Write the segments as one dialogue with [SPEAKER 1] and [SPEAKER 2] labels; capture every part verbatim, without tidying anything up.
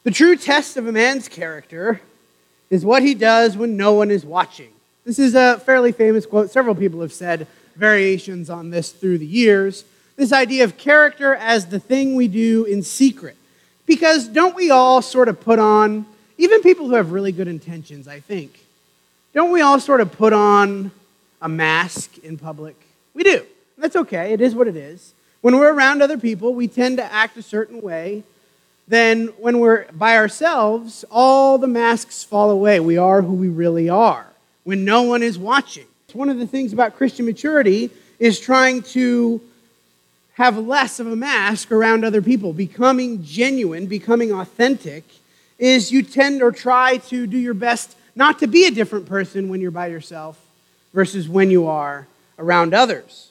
[SPEAKER 1] The true test of a man's character is what he does when no one is watching. This is a fairly famous quote. Several people have said variations on this through the years. This idea of character as the thing we do in secret. Because don't we all sort of put on, even people who have really good intentions, I think, don't we all sort of put on a mask in public? We do. That's okay. It is what it is. When we're around other people, we tend to act a certain way. Then when we're by ourselves, all the masks fall away. We are who we really are when no one is watching. One of the things about Christian maturity is trying to have less of a mask around other people. Becoming genuine, becoming authentic, is you tend or try to do your best not to be a different person when you're by yourself versus when you are around others.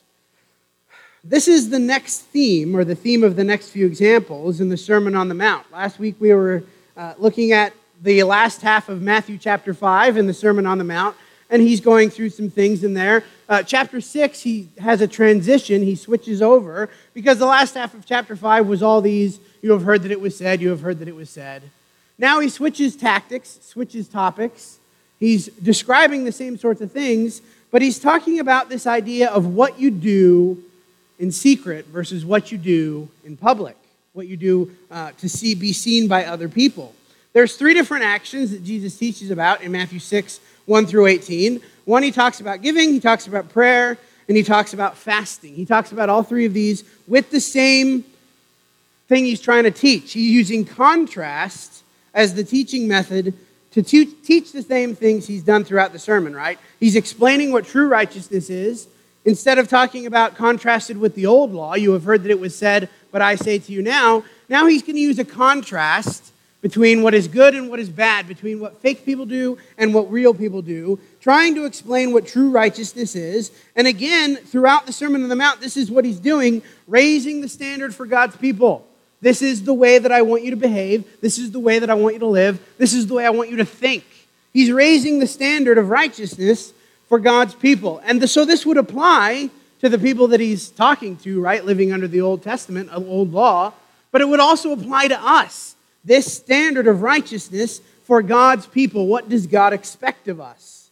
[SPEAKER 1] This is the next theme, or the theme of the next few examples in the Sermon on the Mount. Last week we were uh, looking at the last half of Matthew chapter five in the Sermon on the Mount, and he's going through some things in there. Uh, chapter six, he has a transition. He switches over, because the last half of chapter five was all these, you have heard that it was said, you have heard that it was said. Now he switches tactics, switches topics. He's describing the same sorts of things, but he's talking about this idea of what you do in secret versus what you do in public, what you do uh, to see, be seen by other people. There's three different actions that Jesus teaches about in Matthew six, one through eighteen. One, he talks about giving, he talks about prayer, and he talks about fasting. He talks about all three of these with the same thing he's trying to teach. He's using contrast as the teaching method to te- teach the same things he's done throughout the sermon, right? He's explaining what true righteousness is. Instead of talking about contrasted with the old law, you have heard that it was said, but I say to you now, now he's going to use a contrast between what is good and what is bad, between what fake people do and what real people do, trying to explain what true righteousness is. And again, throughout the Sermon on the Mount, this is what he's doing, raising the standard for God's people. This is the way that I want you to behave. This is the way that I want you to live. This is the way I want you to think. He's raising the standard of righteousness for God's people. And the, so this would apply to the people that he's talking to, right, living under the Old Testament, old law, but it would also apply to us. This standard of righteousness for God's people. What does God expect of us?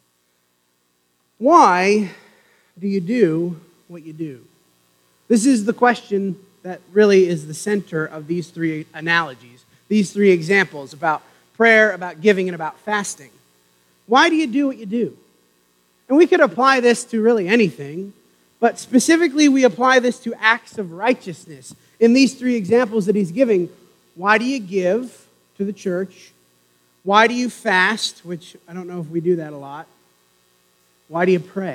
[SPEAKER 1] Why do you do what you do? This is the question that really is the center of these three analogies, these three examples about prayer, about giving, and about fasting. Why do you do what you do? And we could apply this to really anything, but specifically we apply this to acts of righteousness. In these three examples that he's giving, why do you give to the church? Why do you fast, which I don't know if we do that a lot. Why do you pray?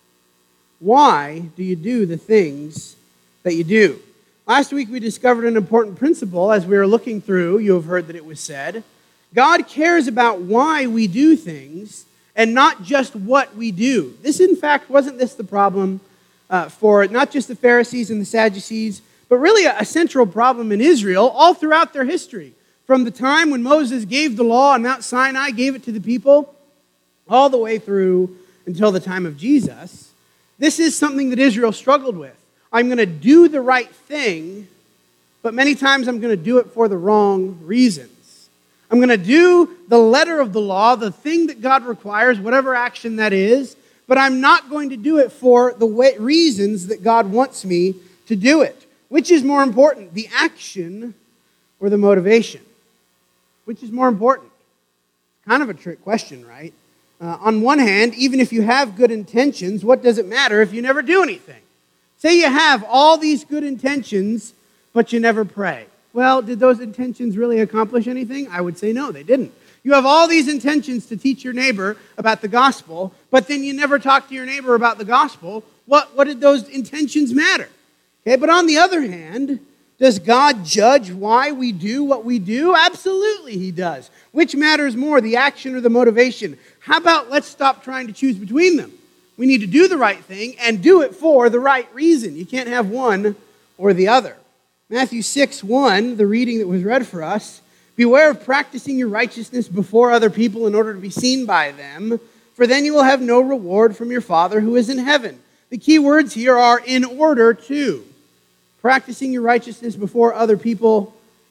[SPEAKER 1] Why do you do the things that you do? Last week we discovered an important principle as we were looking through, you have heard that it was said. God cares about why we do things and not just what we do. This, in fact, wasn't this the problem uh, for not just the Pharisees and the Sadducees, but really a, a central problem in Israel all throughout their history. From the time when Moses gave the law on Mount Sinai, gave it to the people, all the way through until the time of Jesus, this is something that Israel struggled with. I'm going to do the right thing, but many times I'm going to do it for the wrong reasons. I'm going to do the letter of the law, the thing that God requires, whatever action that is, but I'm not going to do it for the way, reasons that God wants me to do it. Which is more important, the action or the motivation? Which is more important? Kind of a trick question, right? Uh, on one hand, even if you have good intentions, what does it matter if you never do anything? Say you have all these good intentions, but you never pray. Well, did those intentions really accomplish anything? I would say no, they didn't. You have all these intentions to teach your neighbor about the gospel, but then you never talk to your neighbor about the gospel. What, what did those intentions matter? Okay, but on the other hand, does God judge why we do what we do? Absolutely he does. Which matters more, the action or the motivation? How about let's stop trying to choose between them? We need to do the right thing and do it for the right reason. You can't have one or the other. Matthew six one, the reading that was read for us, beware of practicing your righteousness before other people in order to be seen by them, for then you will have no reward from your Father who is in heaven. The key words here are in order to. Practicing your righteousness before other people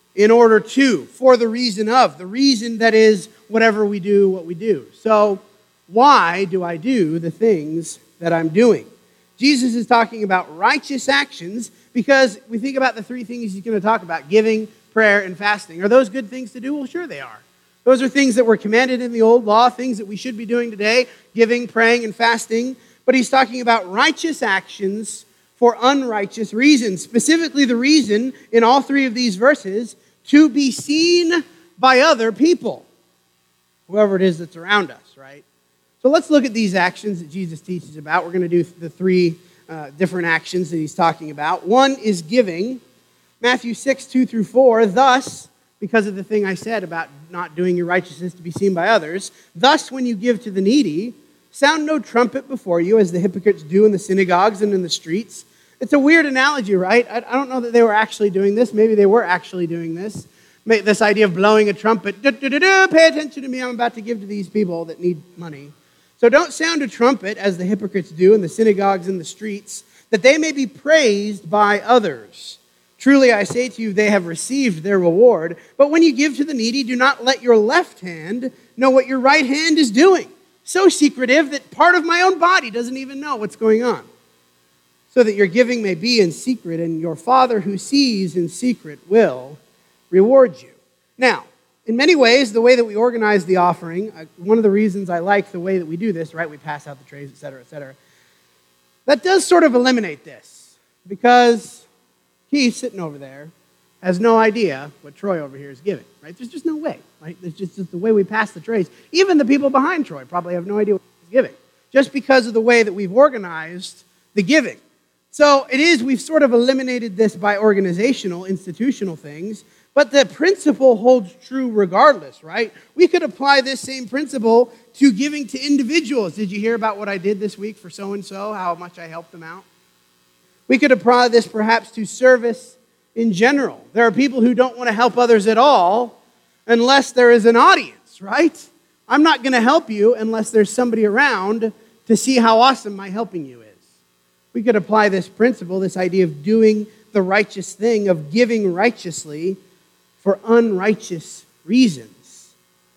[SPEAKER 1] in order to, for the reason of, the reason that is whatever we do, what we do. So why do I do the things that I'm doing? Jesus is talking about righteous actions because we think about the three things he's going to talk about: giving, prayer, and fasting. Are those good things to do? Well, sure they are. Those are things that were commanded in the old law, things that we should be doing today: giving, praying, and fasting. But he's talking about righteous actions for unrighteous reasons. Specifically, the reason in all three of these verses: to be seen by other people, whoever it is that's around us, right? So let's look at these actions that Jesus teaches about. We're going to do the three uh, different actions that he's talking about. One is giving. Matthew six, two through four, thus, because of the thing I said about not doing your righteousness to be seen by others, thus when you give to the needy, sound no trumpet before you, as the hypocrites do in the synagogues and in the streets. It's a weird analogy, right? I, I don't know that they were actually doing this. Maybe they were actually doing this. This idea of blowing a trumpet. Pay attention to me. I'm about to give to these people that need money. So don't sound a trumpet, as the hypocrites do in the synagogues and the streets, that they may be praised by others. Truly, I say to you, they have received their reward. But when you give to the needy, do not let your left hand know what your right hand is doing. So secretive that part of my own body doesn't even know what's going on. So that your giving may be in secret, and your Father who sees in secret will reward you. Now, in many ways, the way that we organize the offering, one of the reasons I like the way that we do this, right? We pass out the trays, et cetera, et cetera. That does sort of eliminate this, because Keith, sitting over there, has no idea what Troy over here is giving, right? There's just no way, right? There's just, just the way we pass the trays. Even the people behind Troy probably have no idea what he's giving, just because of the way that we've organized the giving. So it is, we've sort of eliminated this by organizational, institutional things, but the principle holds true regardless, right? We could apply this same principle to giving to individuals. Did you hear about what I did this week for so-and-so, how much I helped them out? We could apply this perhaps to service in general. There are people who don't want to help others at all unless there is an audience, right? I'm not going to help you unless there's somebody around to see how awesome my helping you is. We could apply this principle, this idea of doing the righteous thing, of giving righteously for unrighteous reasons.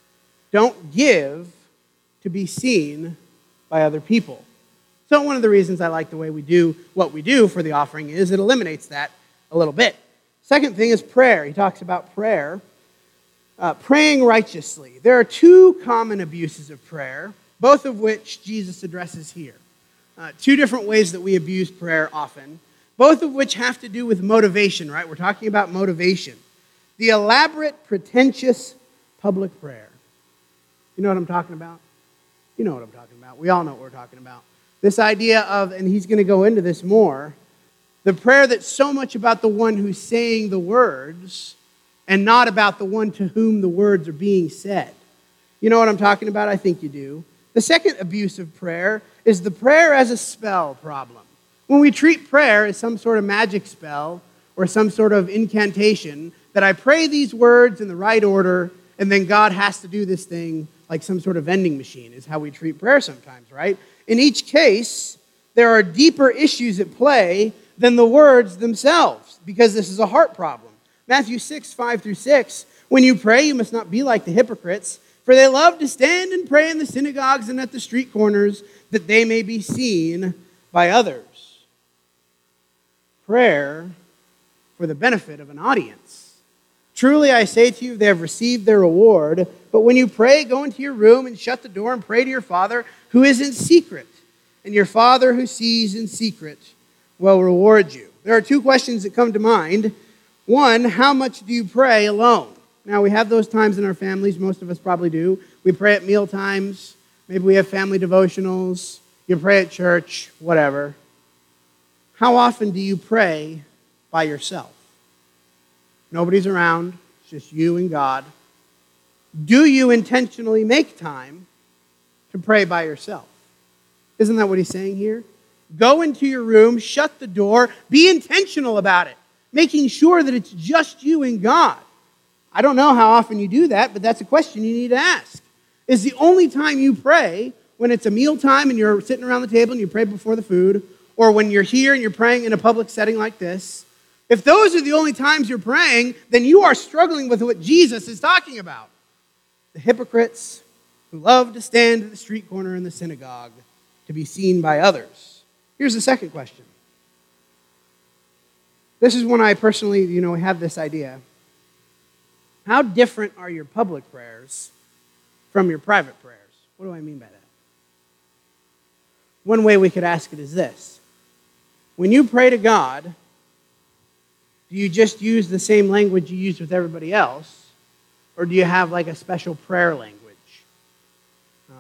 [SPEAKER 1] Don't give to be seen by other people. So one of the reasons I like the way we do what we do for the offering is it eliminates that a little bit. Second thing is prayer. He talks about prayer. Uh, praying righteously. There are two common abuses of prayer, both of which Jesus addresses here. Uh, two different ways that we abuse prayer often, both of which have to do with motivation, right? We're talking about motivation. The elaborate, pretentious public prayer. You know what I'm talking about? You know what I'm talking about. We all know what we're talking about. This idea of, and he's going to go into this more, the prayer that's so much about the one who's saying the words and not about the one to whom the words are being said. You know what I'm talking about? I think you do. The second abuse of prayer is the prayer as a spell problem. When we treat prayer as some sort of magic spell or some sort of incantation, that I pray these words in the right order, and then God has to do this thing like some sort of vending machine, is how we treat prayer sometimes, right? In each case, there are deeper issues at play than the words themselves, because this is a heart problem. Matthew six, five through six, when you pray, you must not be like the hypocrites, for they love to stand and pray in the synagogues and at the street corners, that they may be seen by others. Prayer for the benefit of an audience. Truly, I say to you, they have received their reward. But when you pray, go into your room and shut the door and pray to your Father who is in secret. And your Father who sees in secret will reward you. There are two questions that come to mind. One, how much do you pray alone? Now, we have those times in our families. Most of us probably do. We pray at meal times. Maybe we have family devotionals. You pray at church, whatever. How often do you pray by yourself? Nobody's around. It's just you and God. Do you intentionally make time to pray by yourself? Isn't that what he's saying here? Go into your room, shut the door, be intentional about it, making sure that it's just you and God. I don't know how often you do that, but that's a question you need to ask. Is the only time you pray when it's a meal time and you're sitting around the table and you pray before the food, or when you're here and you're praying in a public setting like this? If those are the only times you're praying, then you are struggling with what Jesus is talking about. The hypocrites who love to stand at the street corner in the synagogue to be seen by others. Here's the second question. This is when I personally, you know, have this idea. How different are your public prayers from your private prayers? What do I mean by that? One way we could ask it is this. When you pray to God, do you just use the same language you use with everybody else? Or do you have like a special prayer language? Um,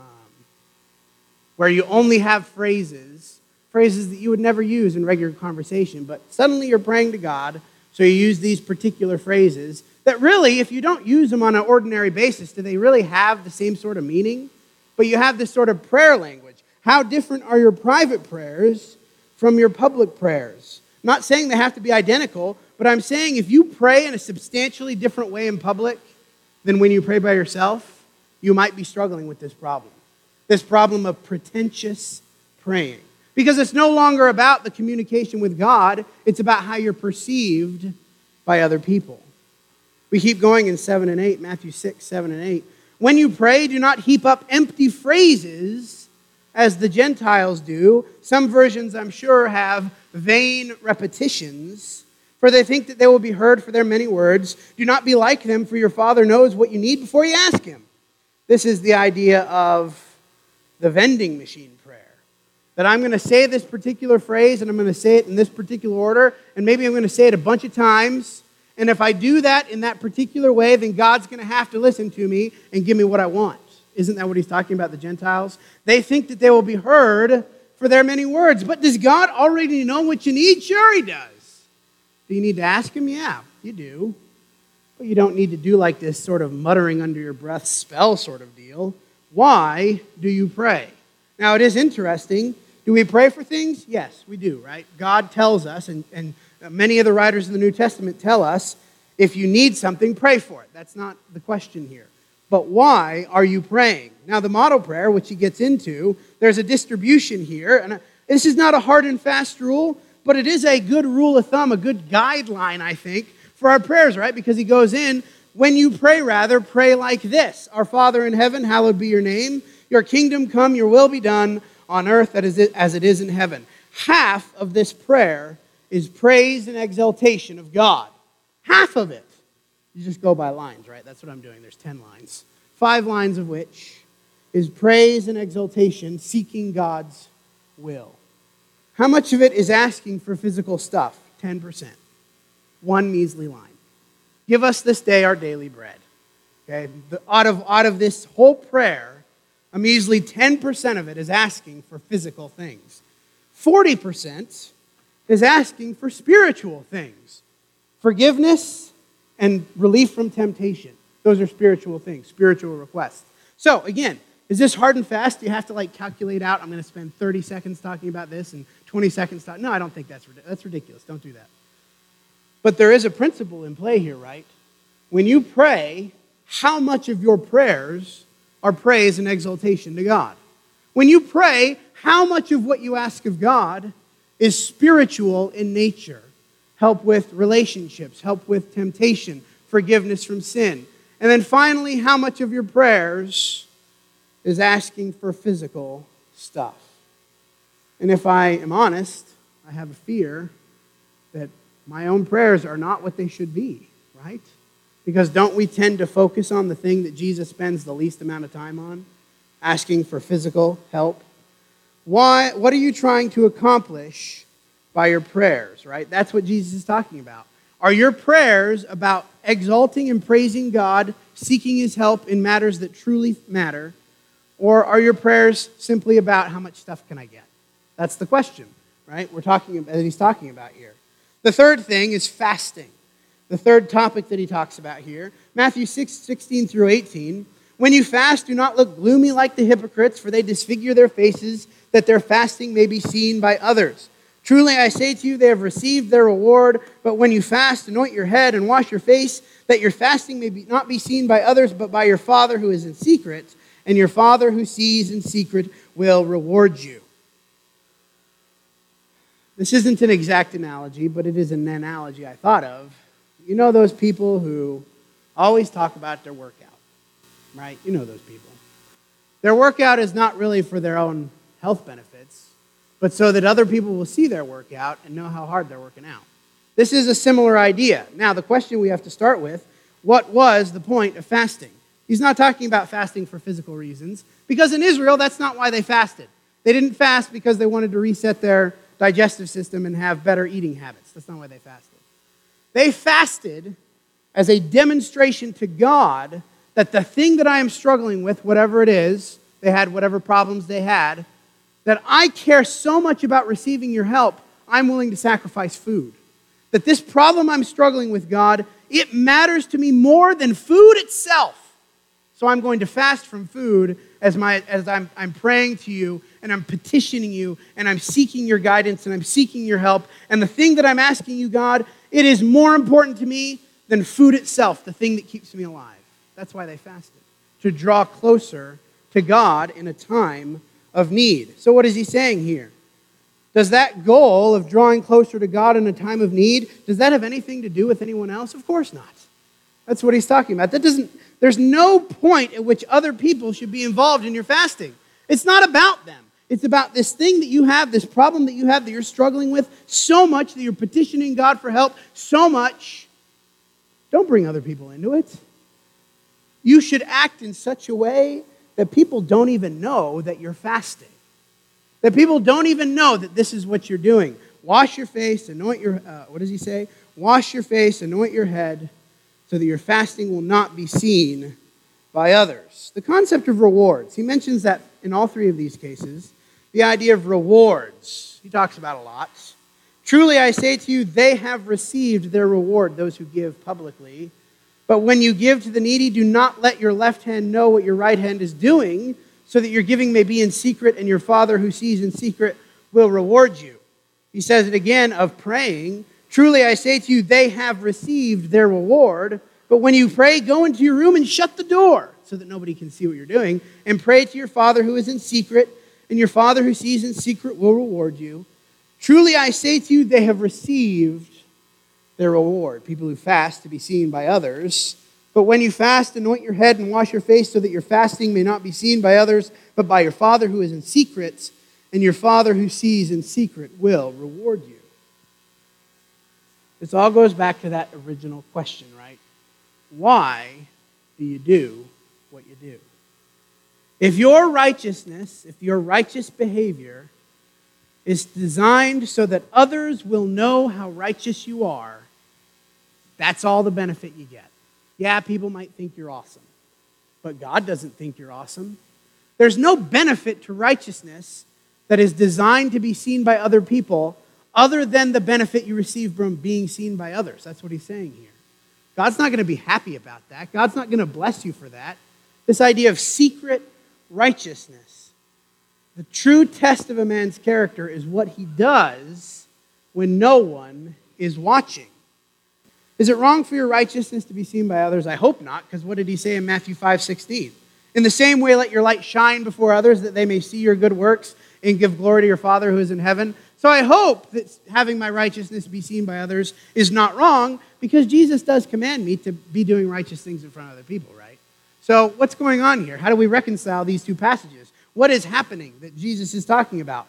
[SPEAKER 1] where you only have phrases, phrases that you would never use in regular conversation, but suddenly you're praying to God, so you use these particular phrases that really, if you don't use them on an ordinary basis, do they really have the same sort of meaning? But you have this sort of prayer language. How different are your private prayers from your public prayers? I'm not saying they have to be identical, but I'm saying if you pray in a substantially different way in public than when you pray by yourself, you might be struggling with this problem. This problem of pretentious praying. Because it's no longer about the communication with God, it's about how you're perceived by other people. We keep going in seven and eight, Matthew six, seven and eight. When you pray, do not heap up empty phrases as the Gentiles do. Some versions, I'm sure, have vain repetitions, for they think that they will be heard for their many words. Do not be like them, for your Father knows what you need before you ask Him. This is the idea of the vending machine prayer. That I'm going to say this particular phrase, and I'm going to say it in this particular order, and maybe I'm going to say it a bunch of times. And if I do that in that particular way, then God's going to have to listen to me and give me what I want. Isn't that what he's talking about, the Gentiles? They think that they will be heard for their many words. But does God already know what you need? Sure he does. Do you need to ask him? Yeah, you do. But you don't need to do like this sort of muttering under your breath spell sort of deal. Why do you pray? Now, it is interesting. Do we pray for things? Yes, we do, right? God tells us, and, and many of the writers in the New Testament tell us, if you need something, pray for it. That's not the question here. But why are you praying? Now, the model prayer, which he gets into, there's a distribution here. And this is not a hard and fast rule, but it is a good rule of thumb, a good guideline, I think, for our prayers, right? Because he goes in, when you pray, rather, pray like this. Our Father in heaven, hallowed be your name. Your kingdom come, your will be done on earth as it is in heaven. Half of this prayer is praise and exaltation of God. Half of it. You just go by lines, right? That's what I'm doing. There's ten lines. Five lines of which is praise and exaltation, seeking God's will. How much of it is asking for physical stuff? ten percent. One measly line. Give us this day our daily bread. Okay? The, out of, out of this whole prayer, a measly ten percent of it is asking for physical things. forty percent is asking for spiritual things. Forgiveness and relief from temptation. Those are spiritual things, spiritual requests. So, again, is this hard and fast? Do you have to like calculate out, I'm going to spend thirty seconds talking about this and twenty seconds talking? No, I don't think that's, that's ridiculous. Don't do that. But there is a principle in play here, right? When you pray, how much of your prayers are praise and exaltation to God? When you pray, how much of what you ask of God is spiritual in nature? Help with relationships, help with temptation, forgiveness from sin. And then finally, how much of your prayers is asking for physical stuff? And if I am honest, I have a fear that my own prayers are not what they should be, right? Because don't we tend to focus on the thing that Jesus spends the least amount of time on? Asking for physical help. Why? What are you trying to accomplish by your prayers, right? That's what Jesus is talking about. Are your prayers about exalting and praising God, seeking his help in matters that truly matter? Or are your prayers simply about how much stuff can I get? That's the question, right? We're talking about, that he's talking about here. The third thing is fasting. The third topic that he talks about here. Matthew six, sixteen through eighteen. When you fast, do not look gloomy like the hypocrites, for they disfigure their faces, that their fasting may be seen by others. Truly I say to you, they have received their reward. But when you fast, anoint your head and wash your face, that your fasting may be, not be seen by others, but by your Father who is in secret. And your Father who sees in secret will reward you. This isn't an exact analogy, but it is an analogy I thought of. You know those people who always talk about their workout, right? You know those people. Their workout is not really for their own health benefits, but so that other people will see their workout and know how hard they're working out. This is a similar idea. Now, the question we have to start with, what was the point of fasting? He's not talking about fasting for physical reasons, because in Israel, that's not why they fasted. They didn't fast because they wanted to reset their digestive system and have better eating habits. That's not why they fasted. They fasted as a demonstration to God that the thing that I am struggling with, whatever it is, they had whatever problems they had, that I care so much about receiving your help, I'm willing to sacrifice food. That this problem I'm struggling with, God, it matters to me more than food itself. So I'm going to fast from food as my as I'm, I'm praying to you and I'm petitioning you and I'm seeking your guidance and I'm seeking your help. And the thing that I'm asking you, God, it is more important to me than food itself, the thing that keeps me alive. That's why they fasted, to draw closer to God in a time of need. So what is he saying here? Does that goal of drawing closer to God in a time of need, does that have anything to do with anyone else? Of course not. That's what he's talking about. That doesn't, there's no point at which other people should be involved in your fasting. It's not about them. It's about this thing that you have, this problem that you have that you're struggling with so much that you're petitioning God for help so much. Don't bring other people into it. You should act in such a way that people don't even know that you're fasting. That people don't even know that this is what you're doing. Wash your face, anoint your, uh, what does he say? Wash your face, anoint your head, so that your fasting will not be seen by others. The concept of rewards. He mentions that in all three of these cases. The idea of rewards. He talks about a lot. Truly I say to you, they have received their reward, those who give publicly. But when you give to the needy, do not let your left hand know what your right hand is doing, so that your giving may be in secret, and your Father who sees in secret will reward you. He says it again of praying. Truly I say to you, they have received their reward. But when you pray, go into your room and shut the door, so that nobody can see what you're doing, and pray to your Father who is in secret, and your Father who sees in secret will reward you. Truly I say to you, they have received their reward. People who fast to be seen by others. But when you fast, anoint your head and wash your face, so that your fasting may not be seen by others, but by your Father who is in secret, and your Father who sees in secret will reward you. This all goes back to that original question, right? Why do you do what you do? If your righteousness, if your righteous behavior is designed so that others will know how righteous you are, that's all the benefit you get. Yeah, people might think you're awesome, but God doesn't think you're awesome. There's no benefit to righteousness that is designed to be seen by other people other than the benefit you receive from being seen by others. That's what he's saying here. God's not going to be happy about that. God's not going to bless you for that. This idea of secret righteousness. The true test of a man's character is what he does when no one is watching. Is it wrong for your righteousness to be seen by others? I hope not, because what did he say in Matthew five sixteen? In the same way, let your light shine before others, that they may see your good works and give glory to your Father who is in heaven. So I hope that having my righteousness be seen by others is not wrong, because Jesus does command me to be doing righteous things in front of other people, right? So what's going on here? How do we reconcile these two passages? What is happening that Jesus is talking about?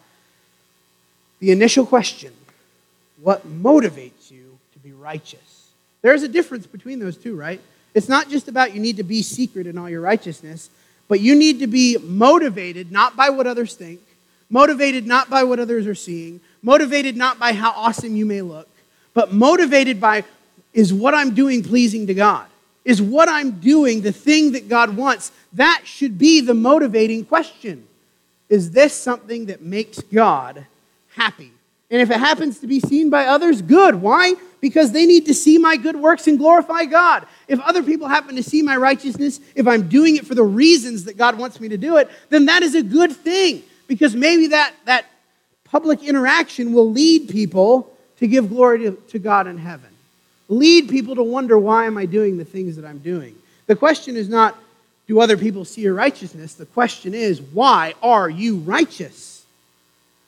[SPEAKER 1] The initial question, what motivates you to be righteous? There's a difference between those two, right? It's not just about you need to be secret in all your righteousness, but you need to be motivated not by what others think, motivated not by what others are seeing, motivated not by how awesome you may look, but motivated by, is what I'm doing pleasing to God? Is what I'm doing the thing that God wants? That should be the motivating question. Is this something that makes God happy? And if it happens to be seen by others, good. Why? Because they need to see my good works and glorify God. If other people happen to see my righteousness, if I'm doing it for the reasons that God wants me to do it, then that is a good thing. Because maybe that, that public interaction will lead people to give glory to, to God in heaven. Lead people to wonder, why am I doing the things that I'm doing? The question is not, do other people see your righteousness? The question is, why are you righteous?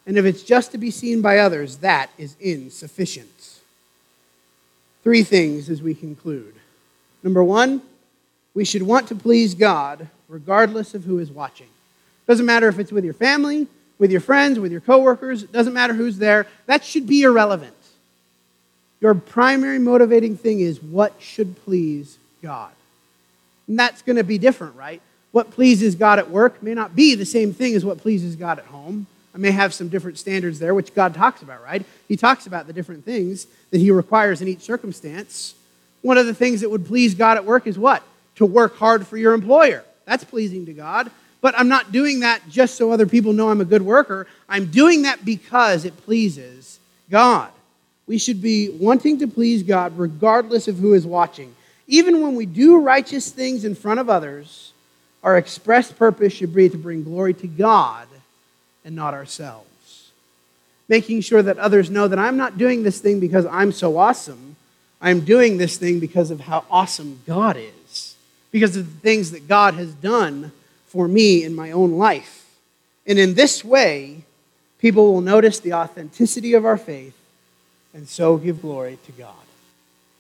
[SPEAKER 1] And if it's just to be seen by others, that is insufficient. Three things as we conclude. Number one, we should want to please God regardless of who is watching. Doesn't matter if it's with your family, with your friends, with your coworkers. It doesn't matter who's there. That should be irrelevant. Your primary motivating thing is what should please God. And that's going to be different, right? What pleases God at work may not be the same thing as what pleases God at home. I may have some different standards there, which God talks about, right? He talks about the different things that he requires in each circumstance. One of the things that would please God at work is what? To work hard for your employer. That's pleasing to God. But I'm not doing that just so other people know I'm a good worker. I'm doing that because it pleases God. We should be wanting to please God regardless of who is watching. Even when we do righteous things in front of others, our express purpose should be to bring glory to God and not ourselves. Making sure that others know that I'm not doing this thing because I'm so awesome. I'm doing this thing because of how awesome God is. Because of the things that God has done for me in my own life. And in this way, people will notice the authenticity of our faith and so give glory to God.